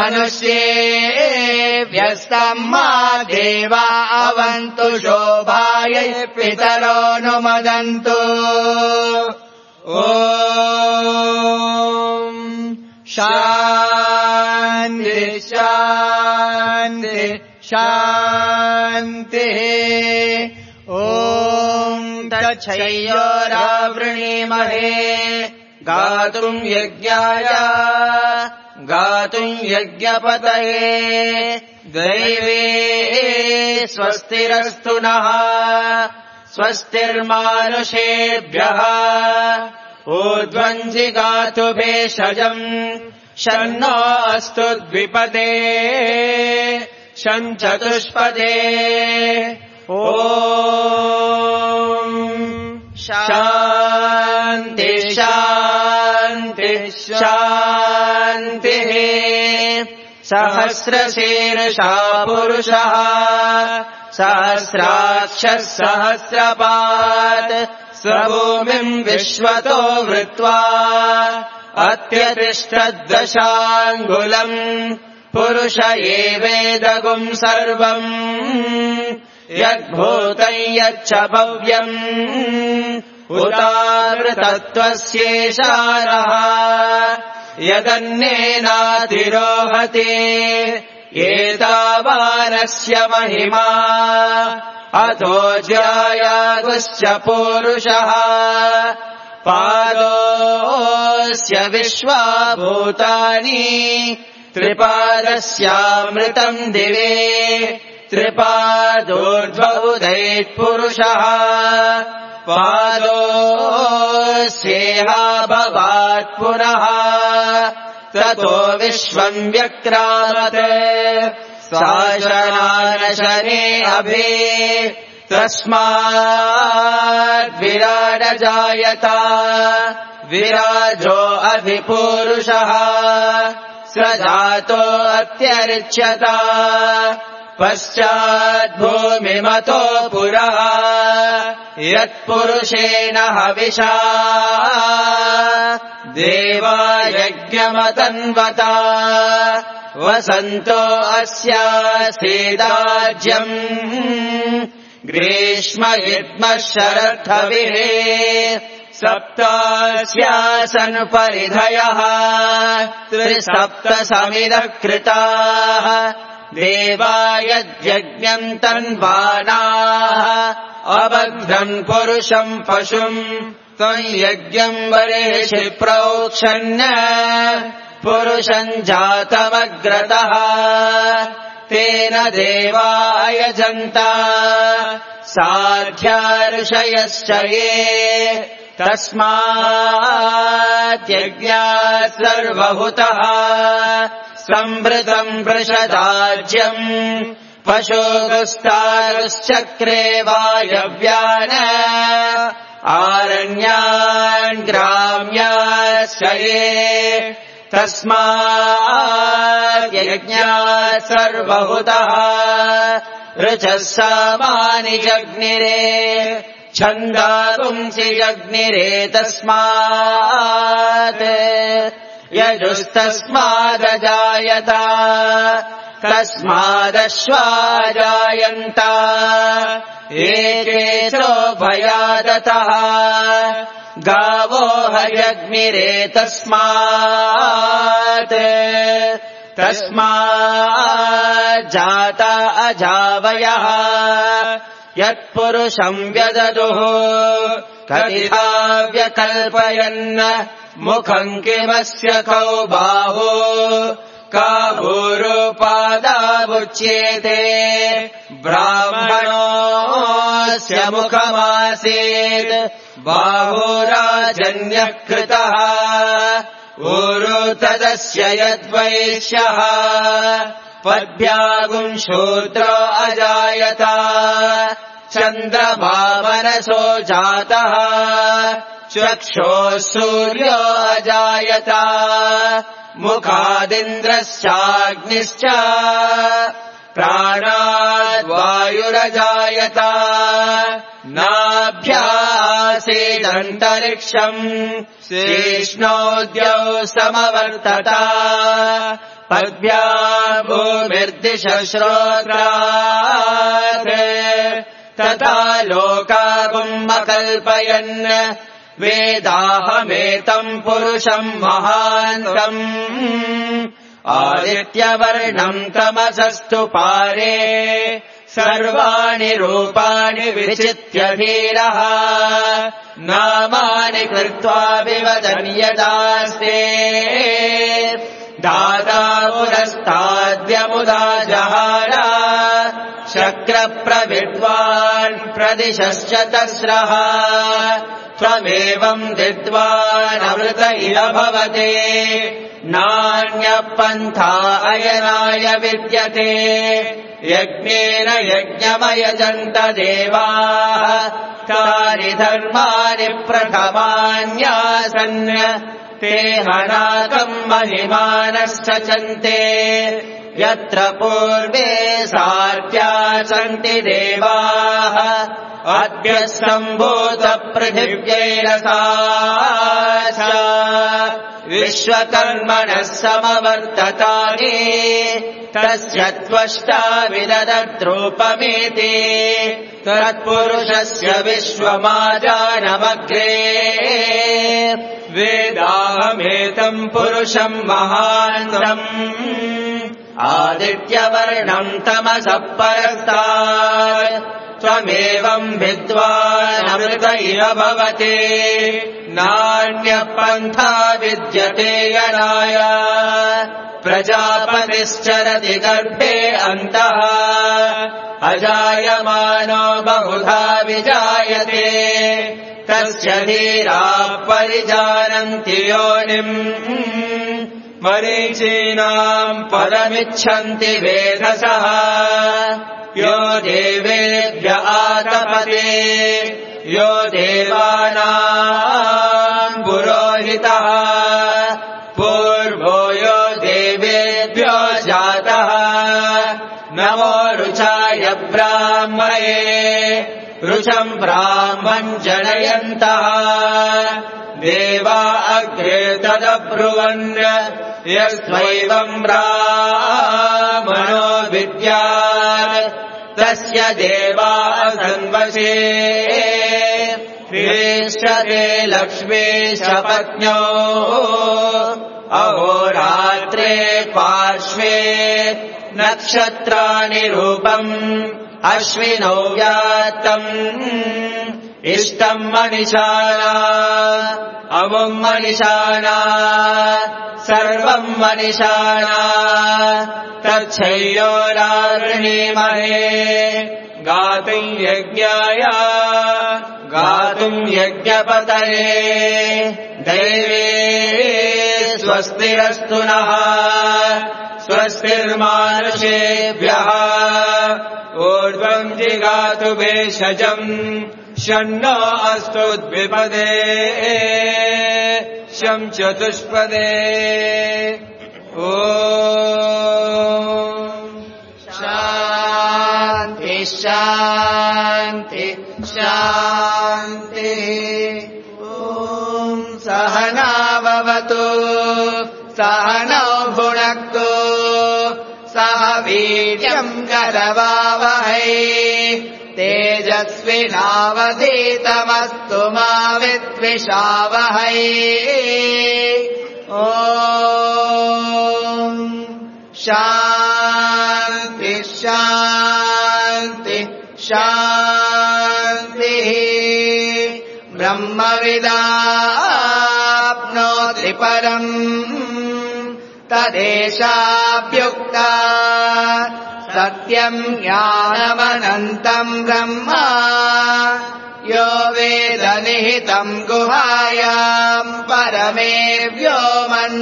मनुष्येभ्यस्तम् मा देवा अवन्तु शोभायै पितरो नुमदन्तु। ॐ शान्ति शान्ति शान्तिः। ॐ तच्छयोरावृणीमहे गातुम् यज्ञाय गातुम् यज्ञपतये दैवे स्वस्तिरस्तु नः स्वस्तिर्मानुषेभ्यः ऊर्ध्वञ्जि गातु भेषजम् शन्नो अस्तु द्विपदे शञ्चतुष्पदे। ॐ शान्ति शान्ति शान्तिः। सहस्रशीर्षा पुरुषः सहस्राक्षः सहस्रपात् स्वभूमिम् विश्वतो वृत्वा अत्यतिष्ठद्दशाङ्गुलम् पुरुष एवेदगुम् सर्वम् यद्भूतम् यच्च भव्यम् उदामृतत्वस्येषारः यदन्येनातिरोहते एतावानस्य महिमा अतो ज्यायागुश्च पूरुषः पादोऽस्य विश्वाभूतानि त्रिपादस्यामृतम् दिवे त्रिपादोर्ध्वोदैत्पुरुषः पादोऽस्येहा भवात् पुनः ततो विश्वम् व्यक्रामत् शासनानशने अभि तस्माद्विराडजायत विराजो अभिपूरुषः स जातो अत्यरिच्यत पश्चाद्भूमिमतो पुरः यत्पुरुषेण हविषा देवा यज्ञमतन्वता वसन्तो अस्यासीदाज्यम् ग्रीष्म युग्मः शरद्धविः सप्तास्यासन् परिधयः त्रिसप्तसमिदः कृताः देवा यज्ञम् तन्वानाः अबध्नन् पुरुषम् पशुम् त्वम् यज्ञम् वरेषि प्रोक्षन् पुरुषम् जातमग्रतः तेन देवा यजन्त साध्या ऋषयश्च ये तस्माद्यज्ञात् सर्वभूतः संवृतम् वृषदाज्यम् पशुगुस्तारुश्चक्रे वायव्यान् आरण्यान् ग्राम्याश्च ये तस्माद्यज्ञात् सर्वभूतः ऋचः सामानि जग्निरे छन्दागुंसि जग्निरे तस्मात् यजुस्तस्मादजायत तस्मादश्वाजायन्त एके चोभयादतः गावो हयग्निरे तस्मात् तस्माज्जाता अजावयः यत्पुरुषम् व्यददुः कथिता व्यकल्पयन् मुखम् किमस्य कौ बाहो काभूरुपादावुच्येते ब्राह्मणोऽस्य मुखमासीत् बाहुराजन्यः कृतः ऊरु तदस्य यद्वैश्यः पद्भ्यागुम् शूद्रो अजायत चन्द्रमा मनसो जातः चक्षोः सूर्यो अजायत मुखादिन्द्रश्चाग्निश्च प्राणाद्वायुरजायत नाभ्याः आसीदन्तरिक्षम् शेष्णोद्यौ समवर्तत पद्भ्याम् भूमिर्दिशश्रोत्रात् तथा लोकागुम्मकल्पयन् वेदाहमेतम् पुरुषम् महान्तम् आदित्यवर्णम् तमसस्तु पारे सर्वाणि रूपाणि विचित्य धीरः नामानि कृत्वा विवदन् यदास्ते दाता पुरस्ताद्यमुदा जहार शक्रप्रविद्वान् प्रदिशश्च तस्रः त्वमेवम् विद्वानमृत इह भवते नान्यपन्था अयनाय विद्यते यज्ञेन यज्ञमयजन्त देवाः तानि धर्माणि प्रथमान्यासन् ते हनाकम् महिमानश्चन्ते यत्र पूर्वे सात्या सन्ति देवाः अद्य सम्भूतपृथिव्यैरसा विश्वकर्मणः समवर्ततानि तस्य त्वष्टा विदधद्रूपमेति तत्पुरुषस्य विश्वमाजानमग्रे वेदाहमेतम् पुरुषम् महान्तम् आदित्यवर्णम् तमसः परस्तात् त्वमेवम् विद्वानमृत इह भवते नान्यपन्था विद्यते यनाय प्रजापतिश्चरति गर्भे अन्तः अजायमानो बहुधा विजायते तस्य धीराः परिजानन्ति योनिम् मरीचीनाम् पदमिच्छन्ति वेधसः यो देवेभ्य आतपते यो देवानाम् पुरोहितः पूर्वो यो देवेभ्यो जातः नमो रुचाय ब्राह्मणे रुचम् ब्राह्मम् जनयन्तः देवा अग्रे तदब्रुवन् यस्त्वैवम् ब्राह्मणो विद्यात् तस्य देवा संवशे श्रेष्ठते लक्ष्मीश पत्न्यो अहोरात्रे पार्श्वे नक्षत्राणि रूपम् अश्विनौ व्यात्तम् इष्टम् मनिषाणा अमुम् मनिषाणा सर्वम् मनिषाणा तच्छय्योरावृणीमहे गातुम् यज्ञाय गातुम् यज्ञपतये दैवे स्वस्तिरस्तु नः स्वस्तिर्मानुषेभ्यः ऊर्ध्वम् जिगातु भेषजम् षण्णो अस्तु द्विपदे शं चतुष्पदे ॐ शान्ति शान्ति शान्ति ॐ सहनाववतु सहनौ भुनक्तु सह वीर्यम् करवावहै तेजस्विनावधीतमस्तु मा विद्विषावहै ॐ शान्ति शान्ति शान्तिः ब्रह्मविदाप्नोति परम् तदेशाभ्युक्ता सत्यम् ज्ञानमनन्तम् ब्रह्म यो वेद निहितम् गुहायाम् परमे व्योमन्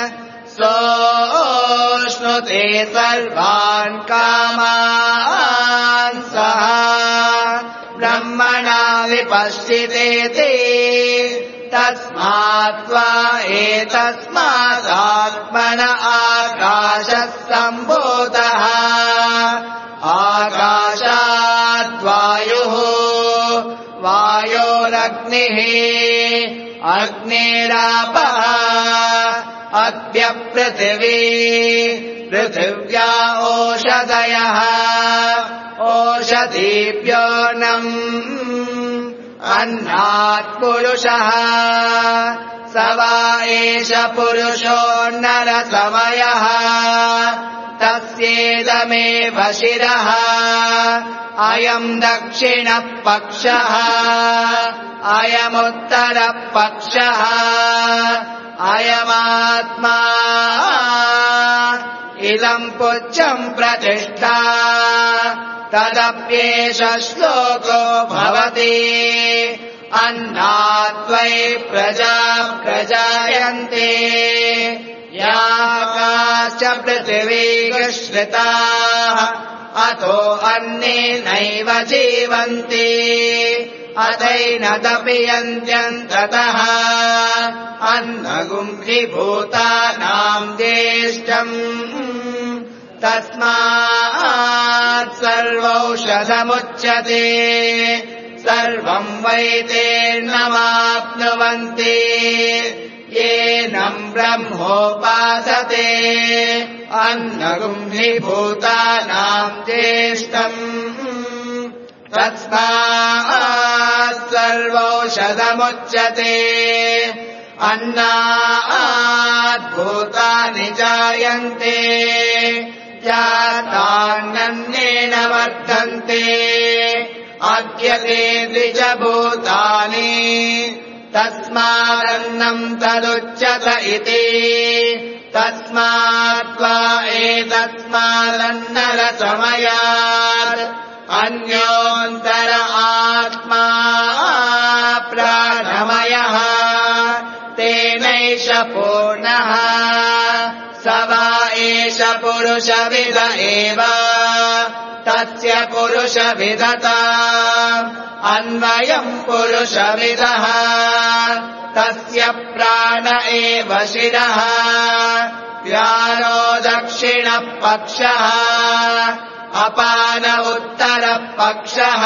सोऽश्नुते सर्वान् कामान् सः ब्रह्मणा विपश्चितेति तस्मात्त्वा एतस्मादात्मन आकाशः सम्भूतः आकाशाद्वायुः वायोरग्निर्वायुः हविः अग्निरापः अद्यपृथिवी पृथिव्या ओषधयः ओषधीभ्योऽन्नम् अन्नात् पुरुषः स वा एष पुरुषो नरसमयः तस्येदमेव शिरः अयम् दक्षिणपक्षः अयमुत्तरपक्षः अयमात्मा इदम् पुच्छम् प्रतिष्ठा तदप्येष श्लोको भवति अन्नाद्वै प्रजा प्रजायन्ते याकाश्च पृथिवीश्रिताः अतो अन्नेनैव जीवन्ति अथैनदपि यन्त्यन्ततः अन्नगुम्भीभूतानाम् ज्येष्ठम् तस्मात् सर्वौषधमुच्यते सर्वम् वैतेर्नमाप्नुवन्ति येनम् ब्रह्मोपासते अन्नगुम्भीभूतानाम् ज्येष्ठम् तस्मात् सर्वौषधमुच्यते अन्नात् भूतानि जायन्ते जातान्यन्नेन वर्धन्ते अद्यते द्विजभूतानि तस्मादन्नम् तदुच्यत इति तस्मात्त्वा एतस्मादन्नरसमयात् अन्योऽन्तर आत्मा प्राणमयः तेनैष पूर्णः स वा एष पुरुषविद एव तस्य पुरुषविदता अन्वयम् पुरुषविदः तस्य प्राण एव शिरः व्यानो दक्षिणपक्षः अपान उत्तरपक्षः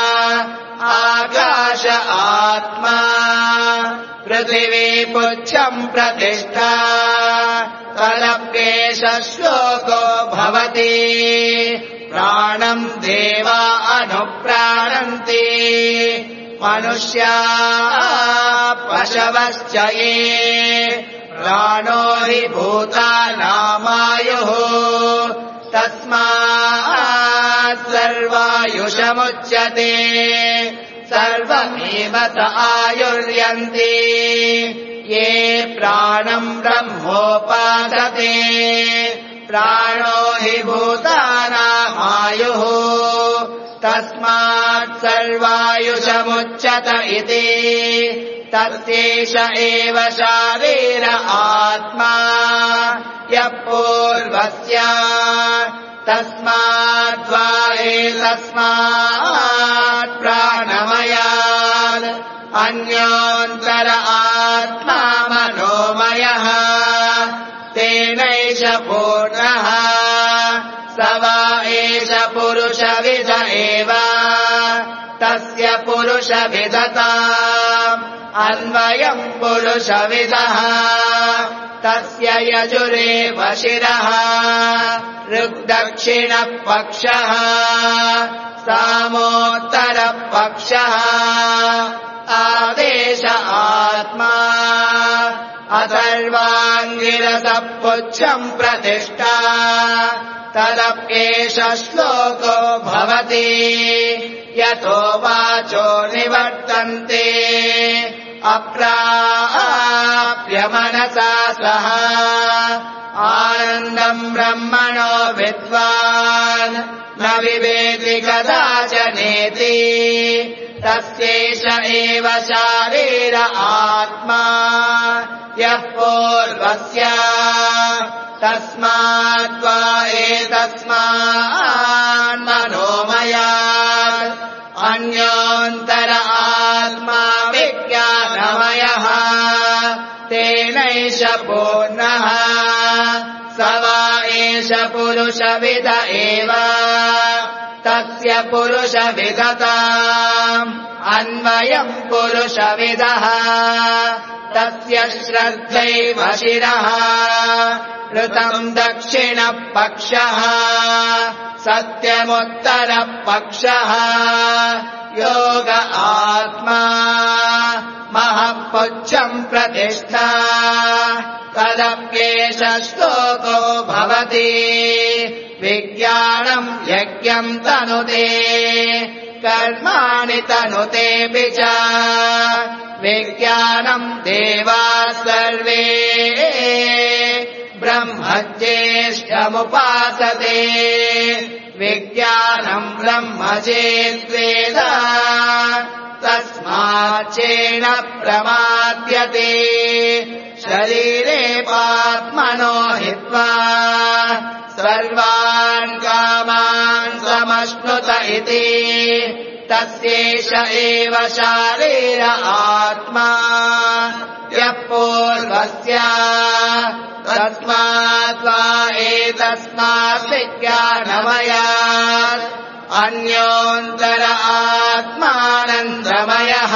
आकाश आत्मा पृथिवी पुच्छम् प्रतिष्ठा तदप्येष श्लोको भवति प्राणम् देवा अनुप्राणन्ति मनुष्या पशवश्च ये प्राणो हि भूतानामायुः तस्मात् सर्वायुषमुच्यते सर्वमेव स आयुर्यन्ति ये प्राणम् ब्रह्मोपासते प्राणो हि भूतानामायुः तस्मात् सर्वायुषमुच्यत इति तस्यैष एव शारीर आत्मा यः पूर्वस्य तस्माद्वा एतस्मात् प्राणमयात् अन्योऽन्तर आत्मा मनोमयः तेनैष पूर्णः स वा एष पुरुषविद एव तस्य पुरुषविदता अन्वयम् पुरुषविदः तस्य यजुरेव शिरः ऋग्दक्षिणपक्षः सामोत्तरपक्षः आदेश आत्मा अथर्वाङ्गिरसः पुच्छम् प्रतिष्ठा तदप्येष श्लोको भवति यतो वाचो निवर्तन्ते अप्राप्य मनसा सह आनन्दम् ब्रह्मणो विद्वान् न विवेति कदाचनेति तस्यैष एव शारीर आत्मा यः पूर्वस्य तस्माद्वा एतस्मान् मनोमयात् अन्योऽन्तर आत्मा विज्ञानमयः तेनैष पूर्णः स वा एष पुरुषविद एव तस्य पुरुषविदता अन्वयम् पुरुषविदः तस्य श्रद्धैव शिरः ऋतम् दक्षिणपक्षः सत्यमुत्तरपक्षः योग आत्मा महःपुच्छम् प्रतिष्ठा तदप्येष श्लोको भवति विज्ञानम् यज्ञम् तनुते कर्माणि तनुतेऽपि च विज्ञानम् देवाः सर्वे ब्रह्मज्येष्ठमुपासते विज्ञानम् ब्रह्म चेद्वेद तस्माच्चेन प्रमाद्यते शरीरे पात्मनो हित्वा सर्वान् कामान् समश्नुत इति तस्यैष एव शारीर आत्मा यः पूर्वस्य तस्मात् वा एतस्मात् विज्ञानमयात् अन्योऽन्तर आत्मानन्दमयः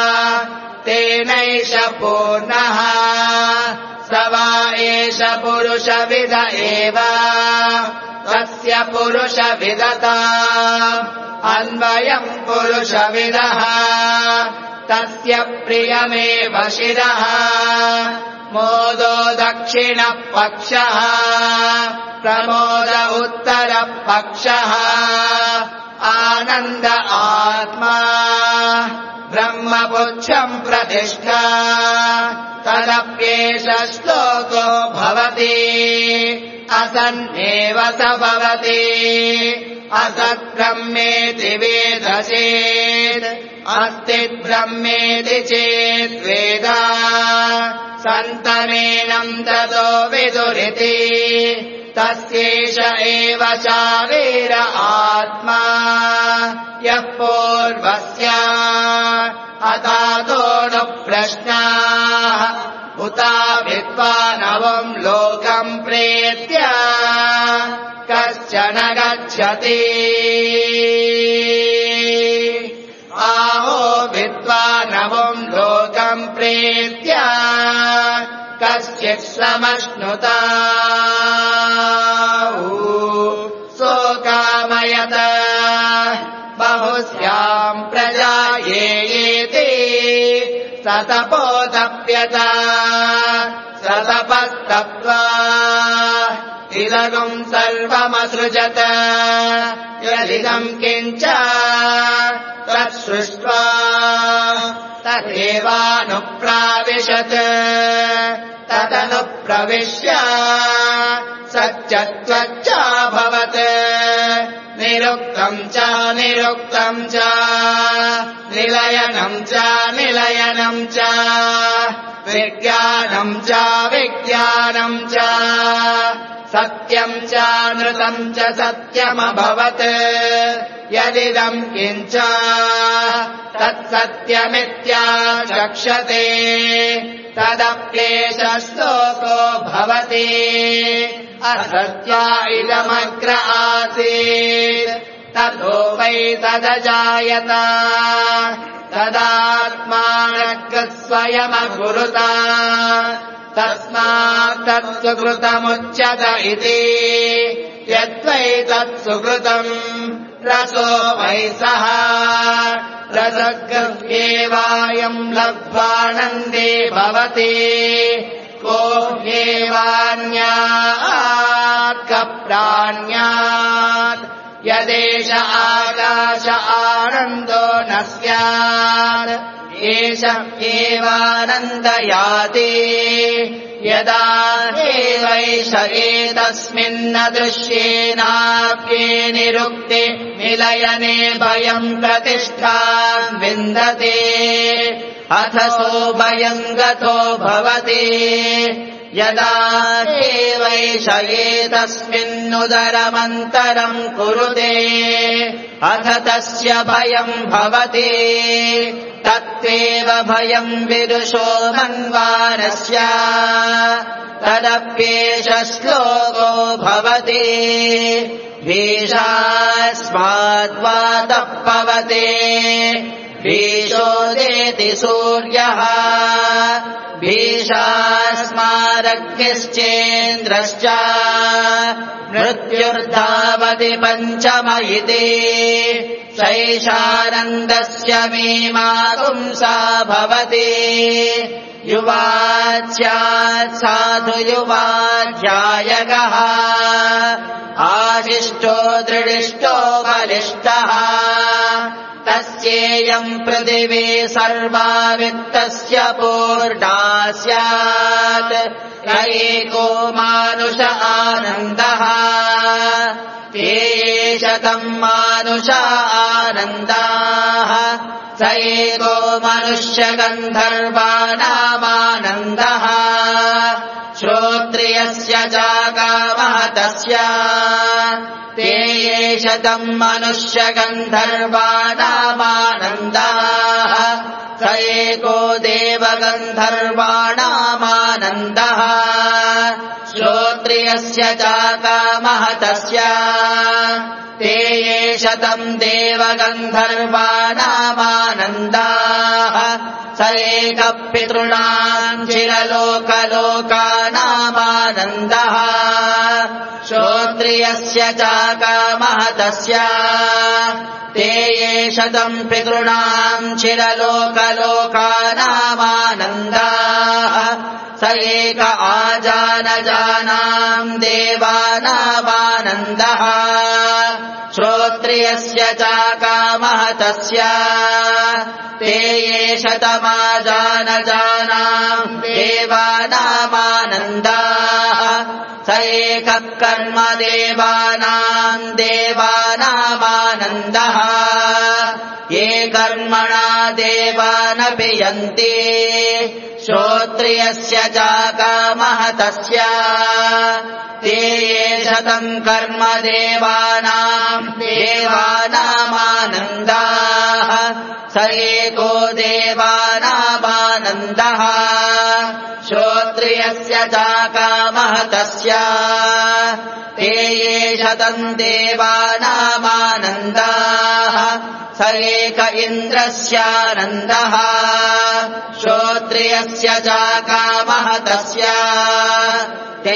तेनैष पूर्णः स वा एष पुरुषविद एव तस्य पुरुषविदता अन्वयम् पुरुषविदः तस्य प्रियमेव शिरः मोदो दक्षिणपक्षः प्रमोद उत्तरपक्षः आनन्द आत्मा ब्रह्मपुच्छम् प्रतिष्ठा तदप्येष श्लोको भवति असन्नेव स भवति असद्ब्रह्मेति वेदचेत् अस्ति ब्रह्मेति चेद्वेद सन्तमेनम् ततो विदुरिति तस्यैष एव शारीर आत्मा यः पूर्वस्य अतातोऽनुप्रश्नाः उता विद्वानवम् लोकम् प्रेत्य कश्चन गच्छति आहो विद्वानवम् लोकम् प्रेत्य कश्चित् समश्नुता सोकामयत बहुस्याम् प्रजा येति सतपोतप्यत सतपस्तप्त्वा इदगम् सर्वमसृजत यदिदम् किञ्च तत्सृष्ट्वा तदेवानुप्राविशत् तदनुप्रविश्य सच्चत्वच्चाभवत् निरुक्तम् च निरुक्तम् च निलयनम् च निलयनम् च विज्ञानम् च विज्ञानम् च सत्यम् च नृतम् च सत्यमभवत् यदिदम् किञ्च तत्सत्यमित्याचक्षते तदप्येष श्लोको भवति असत्या इदमग्र आसीत् ततो वै तदजायत तदात्मानः स्वयमकुरुत तस्मात् तत्सुकृतमुच्यत इति यद्वै तत्सुकृतम् रसो वै सः रसगृह्येवायम् लब्ध्वानन्दे भवति को ह्येवान्यात् कप्राण्यात् यदेष आकाश आनन्दो न स्यात् एष एवानन्दयाति यदा एवैष एतस्मिन्न दृश्येनाप्ये निरुक्ते निलयने भयम् प्रतिष्ठाम् विन्दते अथ सो भयम् गतो भवति यदा एवैष एतस्मिन्नुदरमन्तरम् कुरुते अथ तस्य भयम् भवति तत्त्वेव भयम् विदुषो मन्वानस्य तदप्येष श्लोको भवति भीषास्माद्वातः पवते भीषोदेति सूर्यः भीषास्मादग्निश्चेन्द्रश्च मृत्युर्धावति पञ्चम इति सैषानन्दस्य मे मागुंसा भवति युवाच्यात् साधु युवाध्यायकः आशिष्टो दृढिष्टो बलिष्ठः तस्येयम् पृथिवी सर्वा वित्तस्य पूर्णा स्यात् एको मानुष आनन्दः ते शतम् मानुष आनन्दाः स एको मनुष्यगन्धर्वाणामानन्दः श्रोत्रियस्य चाकामः तस्य ते शतम् मनुष्यगन्धर्वाणामानन्दाः स एको देवगन्धर्वाणामानन्दः श्रोत्रियस्य चाकामः तस्य ते शतम् देवगन्धर्वाणामानन्दाः स एकः पितॄणाम् चिरलोकलोकानामानन्दः श्रोत्रियस्य चाकामः तस्य ते शतम् पितॄणाम् चिरलोकलोकानामानन्दाः स एक आजानजानाम् देवानामानन्दः श्रोत्रियस्य चाकामः तस्य ते शतमाजानजानाम् देवानामानन्दाः स एकः कर्म देवानाम् देवानामानन्दः ये कर्मणा देवानपि यन्ति श्रोत्रियस्य चाकामः तस्य ते शतम् कर्म देवानाम् देवानामानन्दाः स एको देवानामानन्दः श्रोत्रियस्य चाकामः तस्य ते शतम् देवानामानन्दाः स एक इन्द्रस्यानन्दः श्रोत्रियस्य चाकामः तस्य ते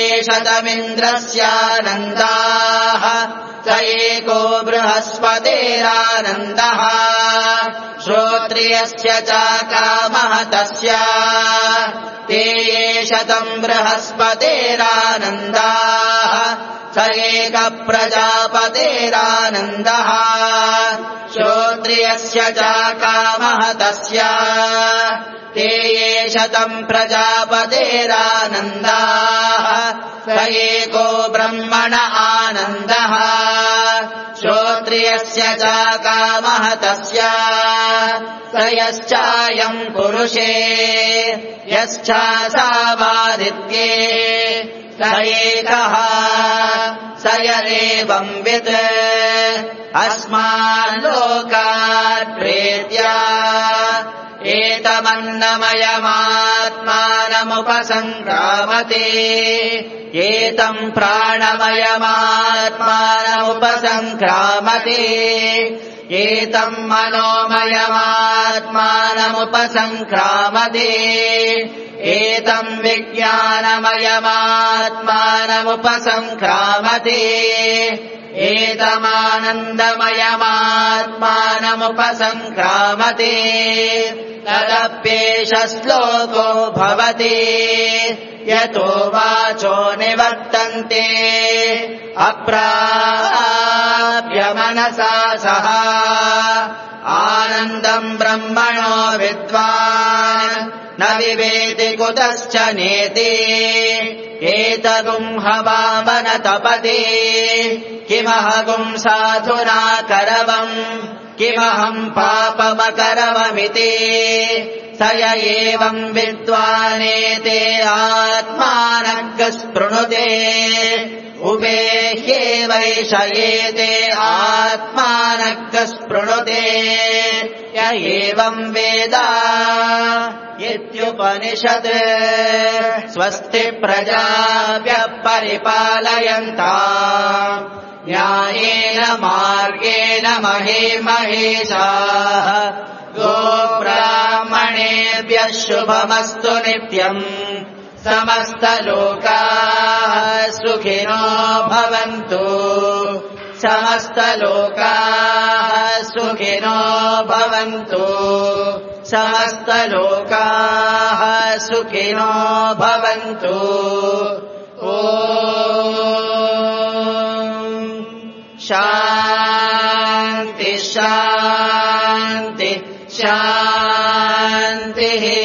शतमिन्द्रस्यानन्दाः स एको बृहस्पतेरानन्दः श्रोत्रियस्य चाकामः तस्य ते शतम् बृहस्पतेरानन्दाः स एकः प्रजापतेरानन्दः श्रोत्रियस्य चाकामः तस्य ते शतम् प्रजापतेरानन्दाः स एको ब्रह्मण आनन्दः श्रोत्रियस्य चाकामः तस्य स यश्चायम् पुरुषे यश्चासावादित्ये स एकः स य एवंवित् अस्माल्लोकात् प्रेत्य एतमन्नमयमात्मानमुपसङ्क्रामते एतम् प्राणमयमात्मानमुपसङ्क्रामते एतम् मनोमयमात्मानमुपसङ्क्रामते एतम् विज्ञानमयमात्मानमुपसङ्क्रामते एतमानन्दमयमात्मानमुपसङ्क्रामते तदप्येष श्लोको भवति यतो वाचो निवर्तन्ते अप्राप्य मनसा सह आनन्दम् ब्रह्मणो विद्वान् न विवेति कुतश्च नेति एतगुंहवामन तपति किमहगुम् साधुना करवम् किमहम् पापमकरवमिति स य एवम् विद्वानेते आत्मानः स्पृणुते उपेह्येवैष एते आत्मानः स्पृणुते य एवम् वेद इत्युपनिषत् स्वस्ति प्रजाभ्यः परिपालयन्ताम् न्यायेन मार्गेण महे महेशाः गोब्राह्मणेभ्यः शुभमस्तु नित्यम् समस्तलोकाः सुखिनो भवन्तु समस्तलोकाः सुखिनो भवन्तु समस्तलोकाः सुखिनो भवन्तु ॐ शान्ति शान्ति शान्तिः